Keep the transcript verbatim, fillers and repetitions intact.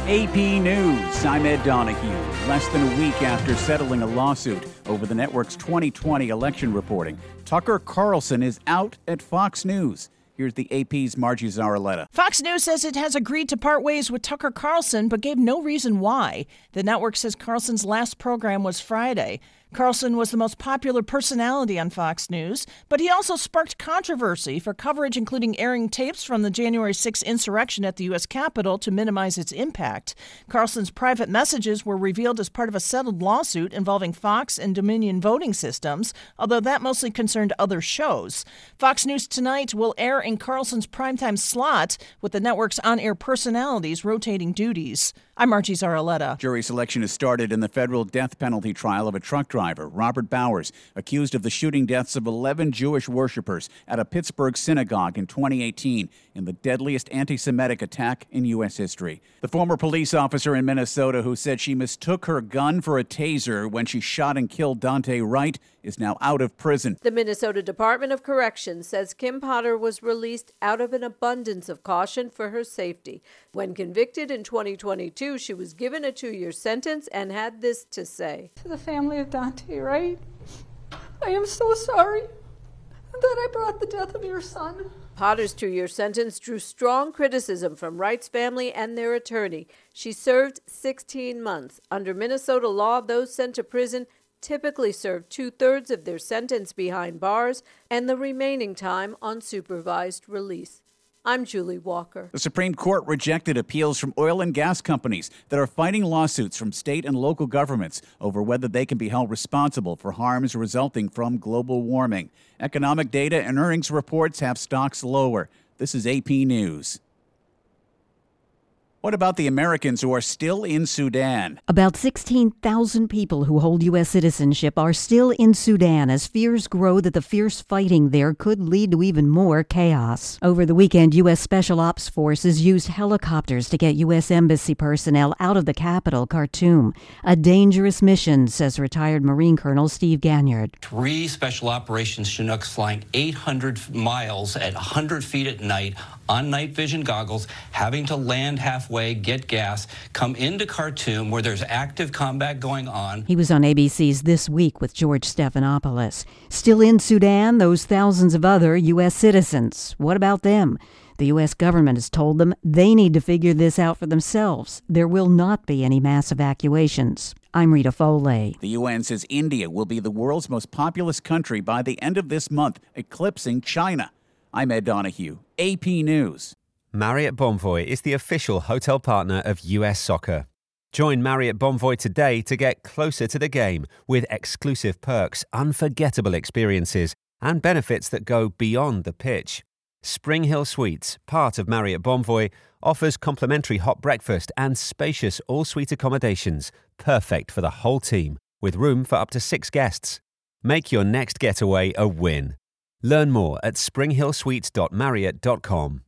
A P News, I'm Ed Donahue. Less than a week after settling a lawsuit over the network's twenty twenty election reporting, Tucker Carlson is out at Fox News. Here's the A P's Margie Zaraletta. Fox News says it has agreed to part ways with Tucker Carlson, but gave no reason why. The network says Carlson's last program was Friday. Carlson was the most popular personality on Fox News, but he also sparked controversy for coverage including airing tapes from the January sixth insurrection at the U S Capitol to minimize its impact. Carlson's private messages were revealed as part of a settled lawsuit involving Fox and Dominion voting systems, although that mostly concerned other shows. Fox News Tonight will air in Carlson's primetime slot, with the network's on-air personalities rotating duties. I'm Margie Zaraletta. Jury selection has started in the federal death penalty trial of a truck driver, Robert Bowers, accused of the shooting deaths of eleven Jewish worshipers at a Pittsburgh synagogue in twenty eighteen in the deadliest anti-Semitic attack in U S history. The former police officer in Minnesota who said she mistook her gun for a taser when she shot and killed Dante Wright is now out of prison. The Minnesota Department of Corrections says Kim Potter was released out of an abundance of caution for her safety. When convicted in twenty twenty-two, she was given a two-year sentence and had this to say. To the family of Dante Wright, I am so sorry that I brought the death of your son. Potter's two-year sentence drew strong criticism from Wright's family and their attorney. She served sixteen months. Under Minnesota law, those sent to prison typically serve two-thirds of their sentence behind bars and the remaining time on supervised release. I'm Julie Walker. The Supreme Court rejected appeals from oil and gas companies that are fighting lawsuits from state and local governments over whether they can be held responsible for harms resulting from global warming. Economic data and earnings reports have stocks lower. This is A P News. What about the Americans who are still in Sudan? About sixteen thousand people who hold U S citizenship are still in Sudan as fears grow that the fierce fighting there could lead to even more chaos. Over the weekend, U S Special Ops Forces used helicopters to get U S Embassy personnel out of the capital, Khartoum. A dangerous mission, says retired Marine Colonel Steve Ganyard. Three Special Operations Chinooks flying eight hundred miles at one hundred feet at night on night vision goggles, having to land halfway, get gas, come into Khartoum where there's active combat going on. He was on A B C's This Week with George Stephanopoulos. Still in Sudan, those thousands of other U S citizens. What about them? The U S government has told them they need to figure this out for themselves. There will not be any mass evacuations. I'm Rita Foley. The U N says India will be the world's most populous country by the end of this month, eclipsing China. I'm Ed Donahue, A P News. Marriott Bonvoy is the official hotel partner of U S Soccer. Join Marriott Bonvoy today to get closer to the game with exclusive perks, unforgettable experiences, and benefits that go beyond the pitch. Spring Hill Suites, part of Marriott Bonvoy, offers complimentary hot breakfast and spacious all-suite accommodations, perfect for the whole team, with room for up to six guests. Make your next getaway a win. Learn more at spring hill suites dot marriott dot com.